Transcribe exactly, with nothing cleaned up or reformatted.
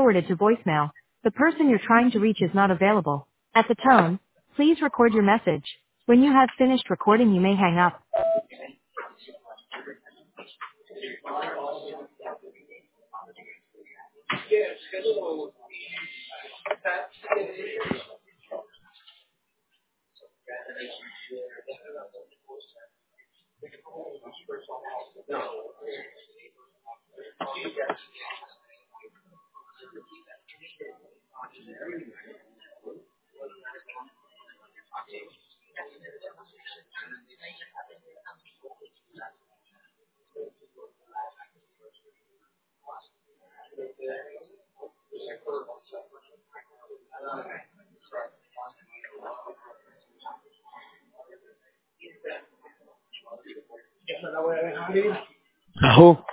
forwarded to voicemail. The person you're trying to reach is not available. At the tone, please record your message. When you have finished recording, you may hang up. Ajo.